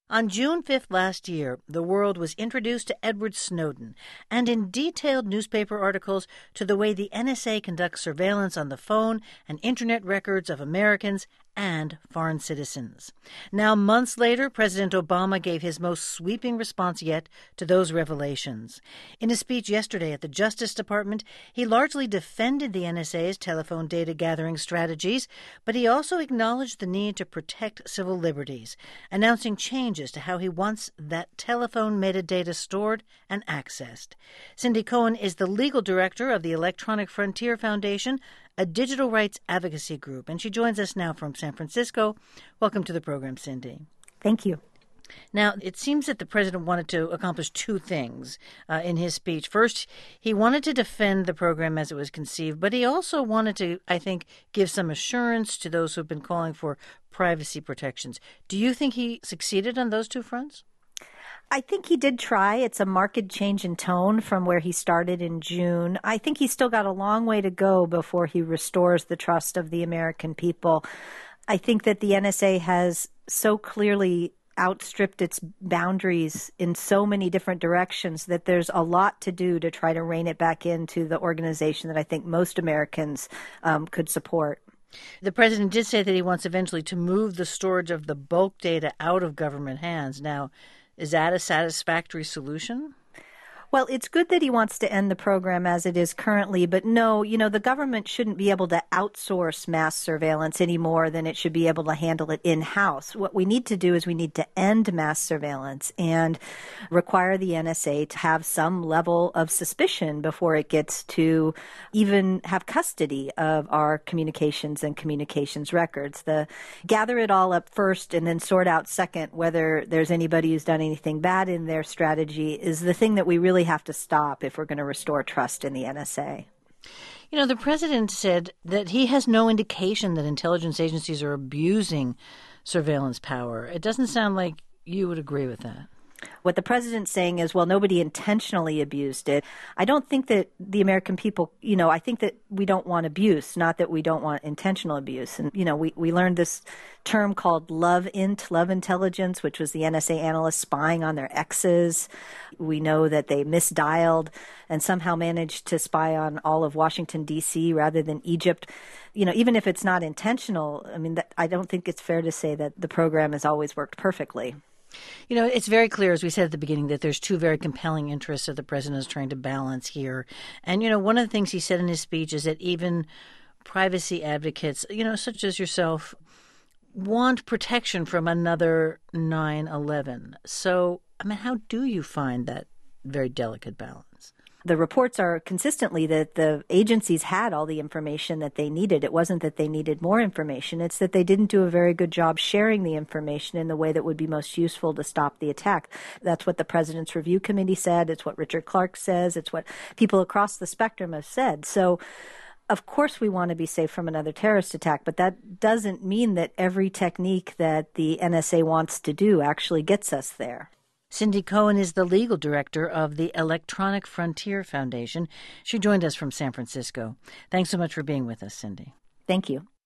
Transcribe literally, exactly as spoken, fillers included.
On June fifth last year, the world was introduced to Edward Snowden and in detailed newspaper articles to the way the N S A conducts surveillance on the phone and internet records of Americans and foreign citizens. Now, months later, President Obama gave his most sweeping response yet to those revelations. In a speech yesterday at the Justice Department, he largely defended the N S A's telephone data gathering strategies, but he also acknowledged the need to protect civil liberties, announcing changes to how he wants that telephone metadata stored and accessed. Cindy Cohen is the legal director of the Electronic Frontier Foundation, a digital rights advocacy group, and she joins us now from San Francisco. Welcome to the program, Cindy. Thank you. Now, it seems that the president wanted to accomplish two things uh, in his speech. First, he wanted to defend the program as it was conceived, but he also wanted to, I think, give some assurance to those who have been calling for privacy protections. Do you think he succeeded on those two fronts? I think he did try. It's a marked change in tone from where he started in June. I think he's still got a long way to go before he restores the trust of the American people. I think that the N S A has so clearly outstripped its boundaries in so many different directions that there's a lot to do to try to rein it back into the organization that I think most Americans um, could support. The president did say that he wants eventually to move the storage of the bulk data out of government hands. Now, is that a satisfactory solution? Well, it's good that he wants to end the program as it is currently, but no, you know, the government shouldn't be able to outsource mass surveillance any more than it should be able to handle it in-house. What we need to do is we need to end mass surveillance and require the N S A to have some level of suspicion before it gets to even have custody of our communications and communications records. The gather it all up first and then sort out second whether there's anybody who's done anything bad in their strategy is the thing that we really have to stop if we're going to restore trust in the N S A. You know, the president said that he has no indication that intelligence agencies are abusing surveillance power. It doesn't sound like you would agree with that. What the president's saying is, well, nobody intentionally abused it. I don't think that the American people, you know, I think that we don't want abuse, not that we don't want intentional abuse. And, you know, we, we learned this term called love int, love intelligence, which was the N S A analysts spying on their exes. We know that they misdialed and somehow managed to spy on all of Washington, D C rather than Egypt. You know, even if it's not intentional, I mean, that, I don't think it's fair to say that the program has always worked perfectly. You know, it's very clear, as we said at the beginning, that there's two very compelling interests that the president is trying to balance here. And, you know, one of the things he said in his speech is that even privacy advocates, you know, such as yourself, want protection from another nine eleven. So, I mean, how do you find that very delicate balance? The reports are consistently that the agencies had all the information that they needed. It wasn't that they needed more information. It's that they didn't do a very good job sharing the information in the way that would be most useful to stop the attack. That's what the President's Review Committee said. It's what Richard Clarke says. It's what people across the spectrum have said. So, of course, we want to be safe from another terrorist attack, but that doesn't mean that every technique that the N S A wants to do actually gets us there. Cindy Cohen is the legal director of the Electronic Frontier Foundation. She joined us from San Francisco. Thanks so much for being with us, Cindy. Thank you.